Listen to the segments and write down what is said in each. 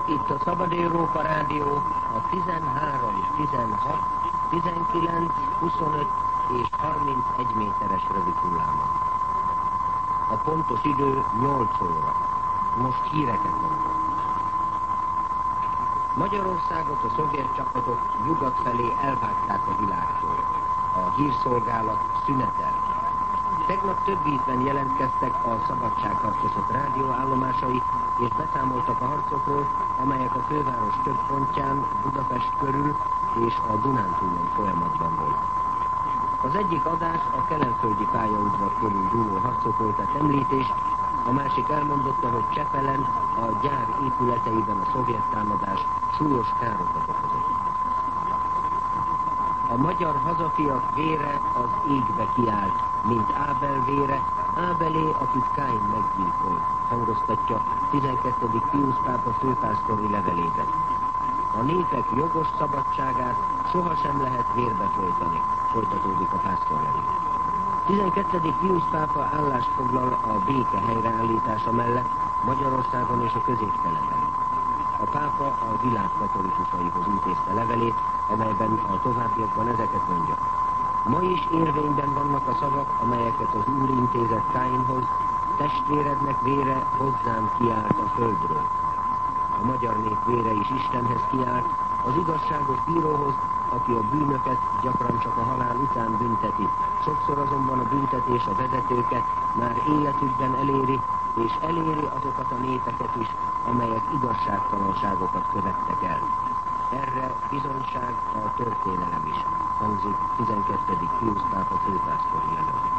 Itt a Szabad Európa Rádió a 13, 16, 19, 25 és 31 méteres rövid hullámon. A pontos idő 8 óra. Most híreket mondok. Magyarországot a szovjet csapatok nyugat felé elvágták a világtól. A hírszolgálat szünetel. Tegnap több ízben jelentkeztek a szabadságharcosok rádióállomásai, és beszámoltak a harcokról, amelyek a főváros több pontján, Budapest körül és a Dunántúlon folyamatban volt. Az egyik adás a kelenföldi pályaudvar körül dúló harcokról tett említést, a másik elmondotta, hogy Csepelen a gyár épületeiben a szovjet támadás súlyos károkat okozott. A magyar hazafiak vére az égbe kiállt, mint Ábel vére, Ábelé, akit Káin meggyilkolt, hangoztatja 12. Piusz pápa főpásztori levelében. A népek jogos szabadságát sohasem lehet vérbe folytani, folytatódik a pásztorlevél. 12. Piusz pápa állást foglal a béke helyreállítása mellett Magyarországon és a Közép-Keleten. A pápa a világ katolikusaihoz intézte levelét, amelyben a továbbiakban ezeket mondja. Ma is érvényben vannak a szavak, amelyeket az Úr intézett Káinhoz, testvérednek vére hozzám kiált a földről. A magyar nép vére is Istenhez kiált, az igazságos bíróhoz, aki a bűnöket gyakran csak a halál után bünteti. Sokszor azonban a büntetés a vezetőket már életükben eléri, és eléri azokat a népeket is, amelyek igazságtalanságokat követtek el. Erre bizonyság a történelem is, hangzik 12. Piusz pápa főpásztori levelében.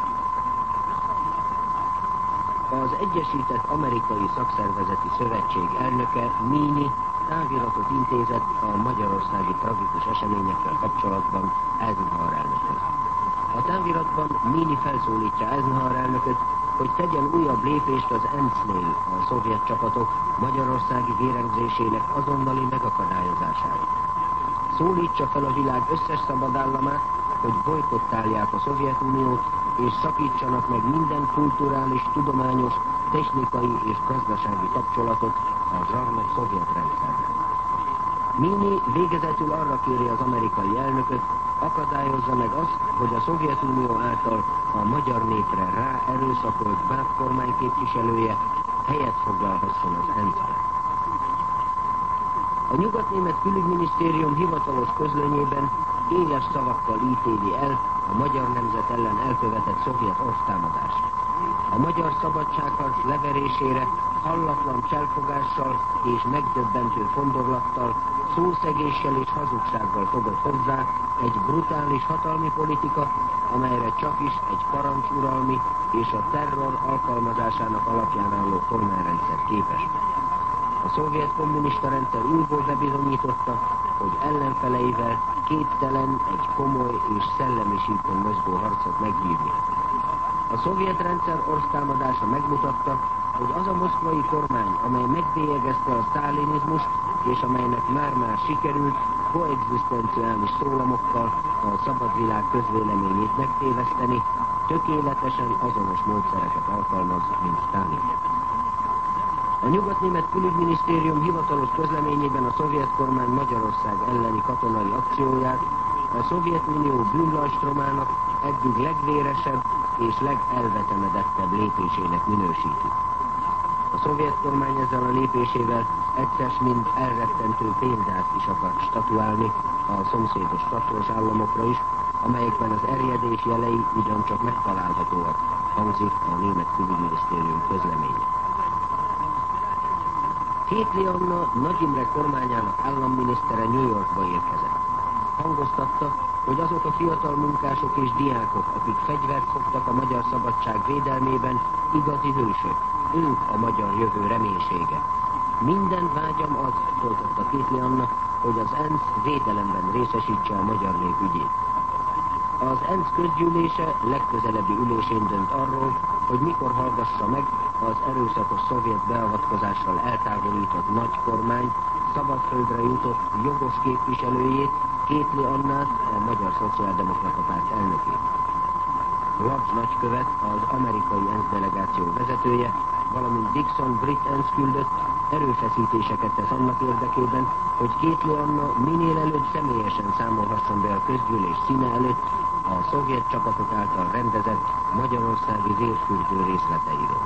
Az Egyesített Amerikai Szakszervezeti Szövetség elnöke, Meany, táviratot intézett a magyarországi tragikus eseményekkel kapcsolatban Eisenhower elnökhöz. A táviratban Meany felszólítja Eisenhower elnököt, hogy tegyen újabb lépést az ENSZ-nél a szovjet csapatok magyarországi vérengzésének azonnali megakadályozására. Szólítsa fel a világ összes szabad államát, hogy bojkottálják a Szovjetuniót, és szakítsanak meg minden kulturális, tudományos, technikai és gazdasági kapcsolatot a zsarnok szovjet rendszerre. Meany végezetül arra kéri az amerikai elnököt, akadályozza meg azt, hogy a Szovjetunió által a magyar népre ráerőszakolt bábkormány képviselője helyet foglalhasson az ENSZ-ben. A nyugatnémet külügyminisztérium hivatalos közlönyében éles szavakkal ítéli el a magyar nemzet ellen elkövetett szovjet orsztámadást. A magyar szabadságharc leverésére hallatlan cselfogással és megdöbbentő fondorlattal, szószegéssel és hazugsággal fogott hozzá egy brutális hatalmi politika, amelyre csak is egy parancsuralmi és a terror alkalmazásának alapján álló kormányrendszer képes. A szovjet kommunista rendszer újból bebizonyította, hogy ellenfeleivel képtelen egy komoly és szellemi síkon mozgó harcot megvívni. A szovjet rendszer orsztámadása megmutatta, hogy az a moszkvai kormány, amely megbélyegezte a sztálinizmust, és amelynek már-már sikerült koegzisztenciális szólamokkal a szabad világ közvéleményét megtéveszteni, tökéletesen azonos módszereket alkalmaz, mint Sztálin. A nyugatnémet külügyminisztérium hivatalos közleményében a szovjet kormány Magyarország elleni katonai akcióját a Szovjetunió bűnlajstromának eddig legvéresebb és legelvetemedettebb lépésének minősíti. A szovjet kormány ezzel a lépésével egyszer mind elrettentő példát is akar statuálni a szomszédos tartós államokra is, amelyekben az erjedés jelei ugyancsak megtalálhatóak, hangzik a német külügyminisztérium közleménye. Kétli Anna Nagy Imre kormányának államminisztere New Yorkba érkezett. Hangoztatta, hogy azok a fiatal munkások és diákok, akik fegyvert fogtak a magyar szabadság védelmében, igazi hősök. Ők a magyar jövő reménysége. Minden vágyam az, folytatta Kétli Anna, hogy az ENSZ védelemben részesítse a magyar nép ügyét. Az ENSZ közgyűlése legközelebbi ülésén dönt arról, hogy mikor hallgassa meg az erőszakos szovjet beavatkozással eltávolított nagy kormány szabadföldre jutott jogos képviselőjét, Kétli Annát, a Magyar Szociáldemokrata Párt elnökét. Lodge nagykövet, az amerikai ENSZ delegáció vezetője, valamint Dixon brit ENSZ küldött erőfeszítéseket tesz annak érdekében, hogy Kétli Anna minél előbb személyesen számolhasson be a közgyűlés színe előtt a szovjet csapatok által rendezett magyarországi vérfürdő részleteiről.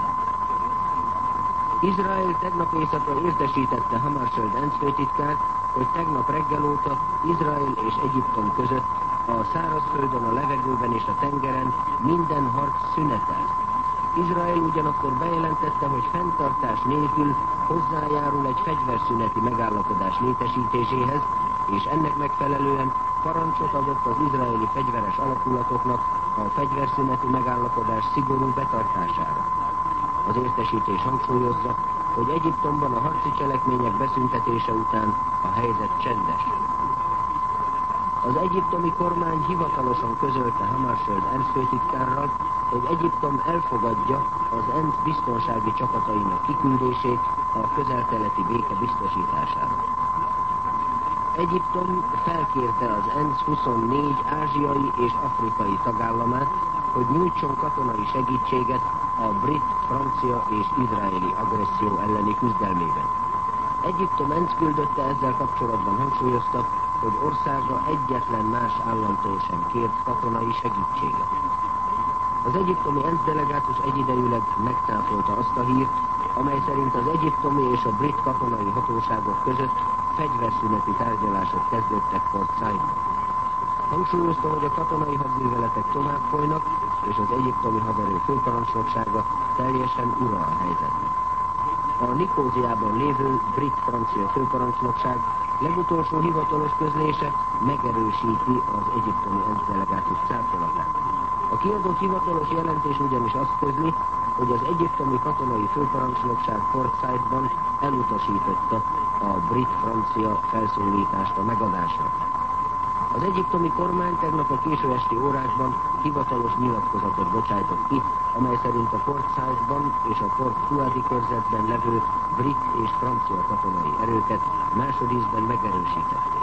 Izrael tegnap éjszaka értesítette Hammarskjöld ENSZ főtitkárt, hogy tegnap reggel óta Izrael és Egyiptom között a szárazföldön, a levegőben és a tengeren minden harc szünetel. Izrael ugyanakkor bejelentette, hogy fenntartás nélkül hozzájárul egy fegyverszüneti megállapodás létesítéséhez, és ennek megfelelően parancsot adott az izraeli fegyveres alakulatoknak a fegyverszüneti megállapodás szigorú betartására. Az értesítés hangsúlyozza, hogy Egyiptomban a harci cselekmények beszüntetése után a helyzet csendes. Az egyiptomi kormány hivatalosan közölte Hammarskjöld ENSZ főtitkárral, hogy Egyiptom elfogadja az ENSZ biztonsági csapatainak kiküldését a közel-keleti béke biztosítására. Egyiptom felkérte az ENSZ 24 ázsiai és afrikai tagállamát, hogy nyújtson katonai segítséget a brit, francia és izraeli agresszió elleni küzdelmében. Egyiptom ENSZ küldötte ezzel kapcsolatban hangsúlyozta, hogy országa egyetlen más államtól sem kért katonai segítséget. Az egyiptomi ENSZ delegátus egyidejűleg megtáfolta azt a hírt, amely szerint az egyiptomi és a brit katonai hatóságok között fegyverszüneti tárgyalások kezdődtek Port Saidban. Hangsúlyozta, hogy a katonai hadműveletek tovább folynak, és az egyiptomi haderő főparancsnoksága teljesen ura a helyzetnek. A Nikóziában lévő brit-francia főparancsnokság legutolsó hivatalos közlése megerősíti az egyiptomi ENSZ delegátus cáfolatát. A kiadott hivatalos jelentés ugyanis azt közli, hogy az egyiptomi katonai főparancsnokság Port Saidban elutasította a brit-francia felszólítást a megadásra. Az egyiptomi kormány tegnap a késő esti órákban hivatalos nyilatkozatot bocsájtott ki, amely szerint a Port Saidban és a Port Fuadi körzetben levő brit és francia katonai erőket másodízben megerősítették.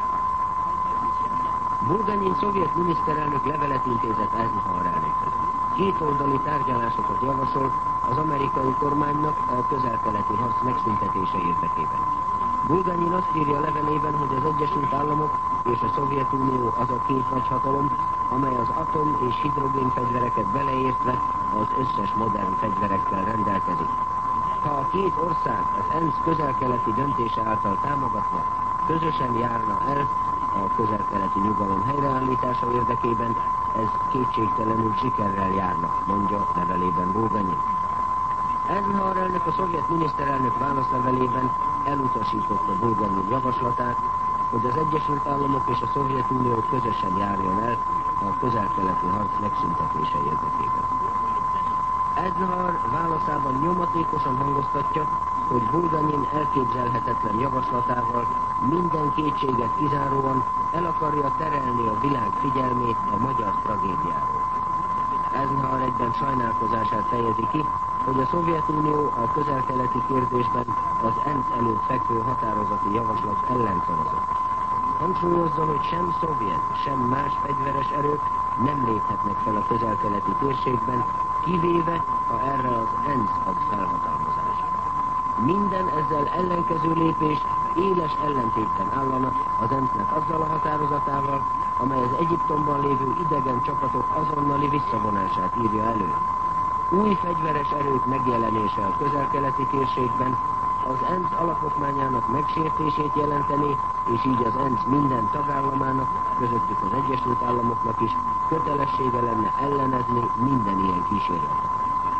Bulganyin szovjet miniszterelnök levelet intézett Eisenhower elnökhöz. Kétoldali tárgyalásokat javasol az amerikai kormánynak a közel-keleti harc megszüntetése érdekében. Bulganyin azt írja levelében, hogy az Egyesült Államok és a Szovjetunió az a két nagyhatalom, amely az atom- és hidrogénfegyvereket beleértve az összes modern fegyverekkel rendelkezik. Ha a két ország az ENSZ közel-keleti döntése által támogatva közösen járna el a közel-keleti nyugalom helyreállítása érdekében, ez kétségtelenül sikerrel járna, mondja levelében Bulganyin. Eisenhower elnök a szovjet miniszterelnök válaszlevelében elutasította Bulganyin javaslatát, hogy az Egyesült Államok és a Szovjetunió közösen járjon el a közel-keleti harc megszüntetése érdekében. Eisenhower válaszában nyomatékosan hangoztatja, hogy Bulganyin elképzelhetetlen javaslatával minden kétséget kizáróan el akarja terelni a világ figyelmét a magyar tragédiáról. Eisenhower egyben sajnálkozását fejezi ki, hogy a Szovjetunió a közel-keleti kérdésben az ENSZ előtt fekvő határozati javaslat ellen szavazott. Hangsúlyozza, hogy sem szovjet, sem más fegyveres erők nem léphetnek fel a közel-keleti térségben, kivéve, ha erre az ENSZ ad felhatalmazást. Minden ezzel ellenkező lépés éles ellentétben állana az ENSZ-nek azzal a határozatával, amely az Egyiptomban lévő idegen csapatok azonnali visszavonását írja elő. Új fegyveres erők megjelenése a közel-keleti térségben az ENSZ alapokmányának megsértését jelenteni, és így az ENSZ minden tagállamának, közöttük az Egyesült Államoknak is kötelessége lenne ellenezni minden ilyen kísérletet.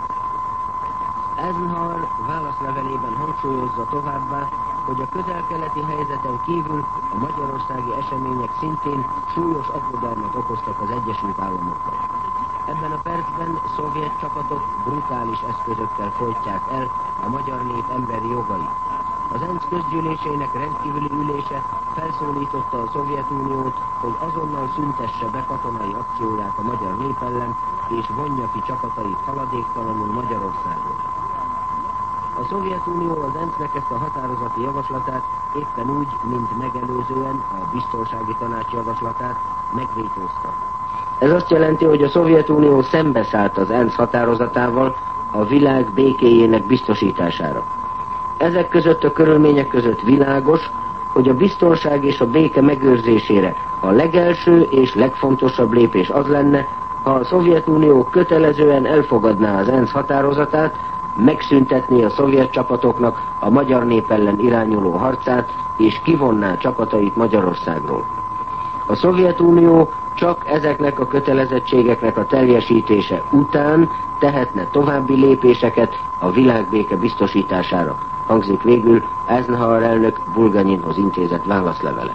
Eisenhower válaszlevelében hangsúlyozza továbbá, hogy a közel-keleti helyzeten kívül a magyarországi események szintén súlyos aggodalmat okoztak az Egyesült Államoknak. Ebben a percben szovjet csapatok brutális eszközökkel folytják el a magyar nép emberi jogait. Az ENSZ közgyűlésének rendkívüli ülése felszólította a Szovjetuniót, hogy azonnal szüntesse be katonai akcióját a magyar nép ellen, és vonja ki csapatait haladéktalanul Magyarországon. A Szovjetunió az ENSZ-nek ezt a határozati javaslatát éppen úgy, mint megelőzően a Biztonsági Tanács javaslatát megvétózta. Ez azt jelenti, hogy a Szovjetunió szembeszállt az ENSZ határozatával a világ békéjének biztosítására. Ezek között a körülmények között világos, hogy a biztonság és a béke megőrzésére a legelső és legfontosabb lépés az lenne, ha a Szovjetunió kötelezően elfogadná az ENSZ határozatát, megszüntetné a szovjet csapatoknak a magyar nép ellen irányuló harcát, és kivonná csapatait Magyarországról. A Szovjetunió csak ezeknek a kötelezettségeknek a teljesítése után tehetne további lépéseket a világbéke biztosítására, hangzik végül Eisenhower elnök Bulganyinhoz intézett válaszlevele.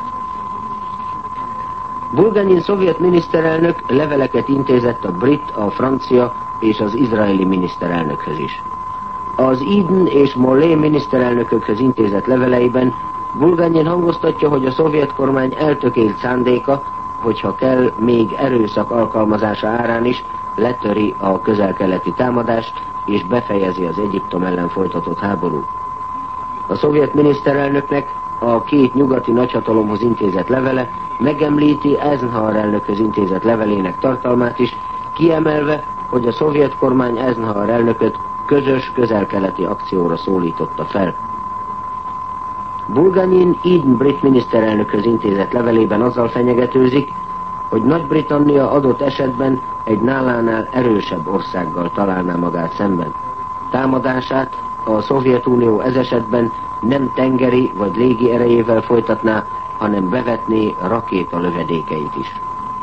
Bulganyin szovjet miniszterelnök leveleket intézett a brit, a francia és az izraeli miniszterelnökhöz is. Az Eden és Molé miniszterelnökökhöz intézett leveleiben Bulganyin hangoztatja, hogy a szovjet kormány eltökélt szándéka, hogyha kell, még erőszak alkalmazása árán is letöri a közel-keleti támadást és befejezi az Egyiptom ellen folytatott háborút. A szovjet miniszterelnöknek a két nyugati nagyhatalomhoz intézett levele megemlíti Eisenhower elnökhöz intézett levelének tartalmát is, kiemelve, hogy a szovjet kormány Eisenhower elnököt közös közel-keleti akcióra szólította fel. Bulganyin Eden brit miniszterelnökhöz intézett levelében azzal fenyegetőzik, hogy Nagy-Britannia adott esetben egy nálánál erősebb országgal találná magát szemben. Támadását a Szovjetunió ez esetben nem tengeri vagy légi erejével folytatná, hanem bevetné rakéta lövedékeit is.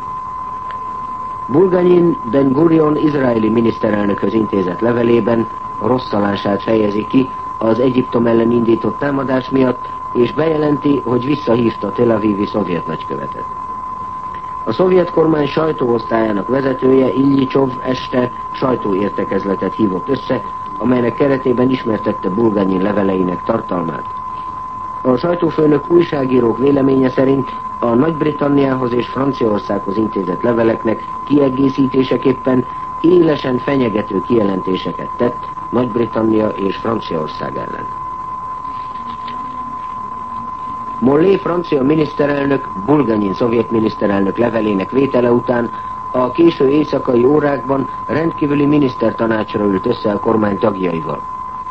Bulganyin Ben Gurion izraeli miniszterelnökhöz intézett levelében rosszalását fejezi ki az Egyiptom ellen indított támadás miatt, és bejelenti, hogy visszahívta Tel Avivi szovjet nagykövetet. A szovjet kormány sajtóosztályának vezetője Iljicsov este sajtóértekezletet hívott össze, amelynek keretében ismertette Bulganyin leveleinek tartalmát. A sajtófőnök újságírók véleménye szerint a Nagy-Britanniához és Franciaországhoz intézett leveleknek kiegészítéseképpen élesen fenyegető kijelentéseket tett Nagy-Britannia és Franciaország ellen. Molé francia miniszterelnök Bulganyin szovjet miniszterelnök levelének vétele után a késő éjszakai órákban rendkívüli minisztertanácsra ült össze a kormány tagjaival.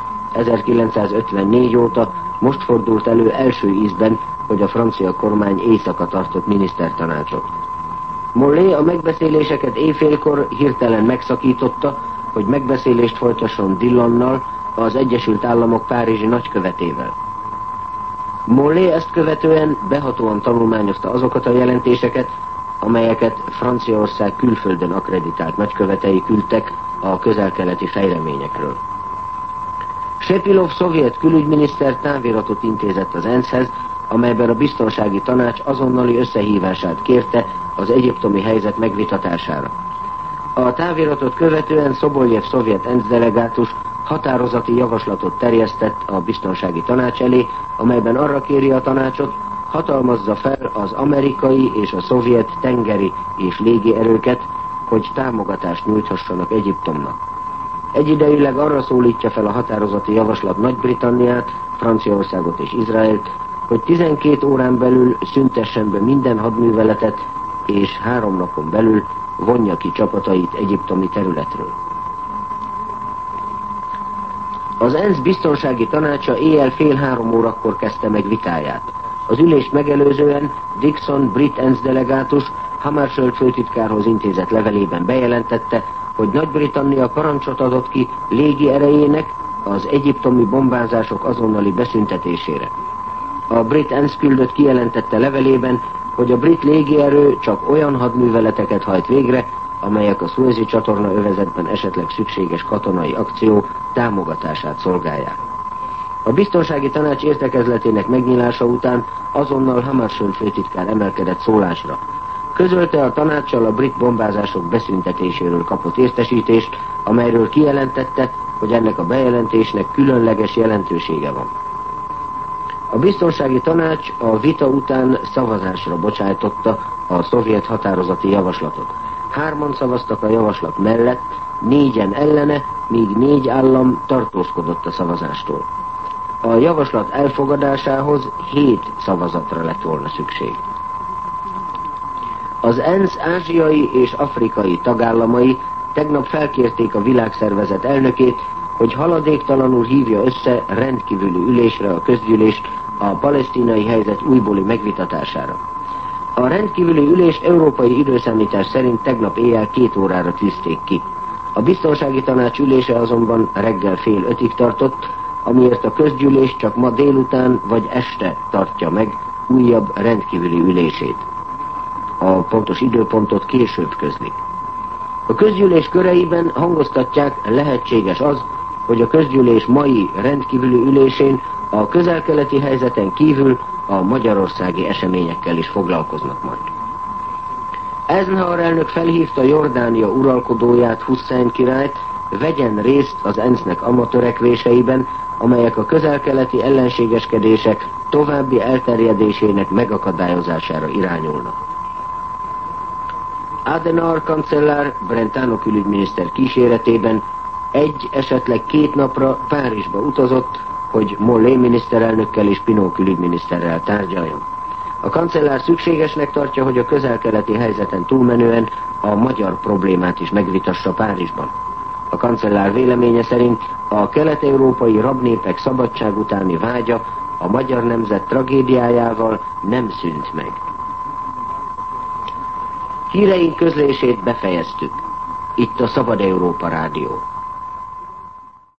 1954 óta most fordult elő első ízben, hogy a francia kormány éjszaka tartott minisztertanácsot. Molé a megbeszéléseket éjfélkor hirtelen megszakította, hogy megbeszélést folytasson Dillonnal, az Egyesült Államok párizsi nagykövetével. Molé ezt követően behatóan tanulmányozta azokat a jelentéseket, amelyeket Franciaország külföldön akkreditált nagykövetei küldtek a közel-keleti fejleményekről. Sepilov szovjet külügyminiszter táviratot intézett az ENSZ-hez, amelyben a biztonsági tanács azonnali összehívását kérte az egyiptomi helyzet megvitatására. A táviratot követően Szoboljev szovjet ENSZ delegátus határozati javaslatot terjesztett a biztonsági tanács elé, amelyben arra kéri a tanácsot, hatalmazza fel az amerikai és a szovjet tengeri és légi erőket, hogy támogatást nyújthassanak Egyiptomnak. Egyidejűleg arra szólítja fel a határozati javaslat Nagy-Britanniát, Franciaországot és Izraelt, hogy 12 órán belül szüntessen be minden hadműveletet, és 3 napon belül vonja ki csapatait egyiptomi területről. Az ENSZ biztonsági tanácsa éjjel 2:30 kezdte meg vitáját. Az ülést megelőzően Dixon brit ENSZ delegátus Hammarskjöld főtitkárhoz intézett levelében bejelentette, hogy Nagy-Britannia parancsot adott ki légi erejének az egyiptomi bombázások azonnali beszüntetésére. A brit ENSZ küldött kijelentette levelében, hogy a brit légierő csak olyan hadműveleteket hajt végre, amelyek a Szuezi csatorna övezetben esetleg szükséges katonai akció támogatását szolgálják. A biztonsági tanács értekezletének megnyilása után azonnal Hammarskjöld főtitkár emelkedett szólásra. Közölte a tanácssal a brit bombázások beszüntetéséről kapott értesítést, amelyről kijelentette, hogy ennek a bejelentésnek különleges jelentősége van. A biztonsági tanács a vita után szavazásra bocsájtotta a szovjet határozati javaslatot. 3 szavaztak a javaslat mellett, 4 ellene, míg 4 állam tartózkodott a szavazástól. A javaslat elfogadásához 7 szavazatra lett volna szükség. Az ENSZ ázsiai és afrikai tagállamai tegnap felkérték a világszervezet elnökét, hogy haladéktalanul hívja össze rendkívüli ülésre a közgyűlést a palesztinai helyzet újbóli megvitatására. A rendkívüli ülést európai időszámítás szerint tegnap éjjel 2 órára tűzték ki. A biztonsági tanács ülése azonban reggel fél 5-ig tartott, amiért a közgyűlés csak ma délután vagy este tartja meg újabb rendkívüli ülését. A pontos időpontot később közlik. A közgyűlés köreiben hangoztatják, lehetséges az, hogy a közgyűlés mai rendkívüli ülésén a közel-keleti helyzeten kívül a magyarországi eseményekkel is foglalkoznak majd. Eisenhower elnök felhívta Jordánia uralkodóját, Hussein királyt, vegyen részt az ENSZ-nek amatörekvéseiben, amelyek a közel-keleti ellenségeskedések további elterjedésének megakadályozására irányulnak. Adenauer kancellár Brentano külügyminiszter kíséretében esetleg 2 napra Párizsba utazott, hogy Mollé miniszterelnökkel és Pinot külügyminiszterrel tárgyaljon. A kancellár szükségesnek tartja, hogy a közel-keleti helyzeten túlmenően a magyar problémát is megvitassa Párizsban. A kancellár véleménye szerint a kelet-európai rabnépek szabadság utáni vágya a magyar nemzet tragédiájával nem szűnt meg. Híreink közlését befejeztük. Itt a Szabad Európa Rádió.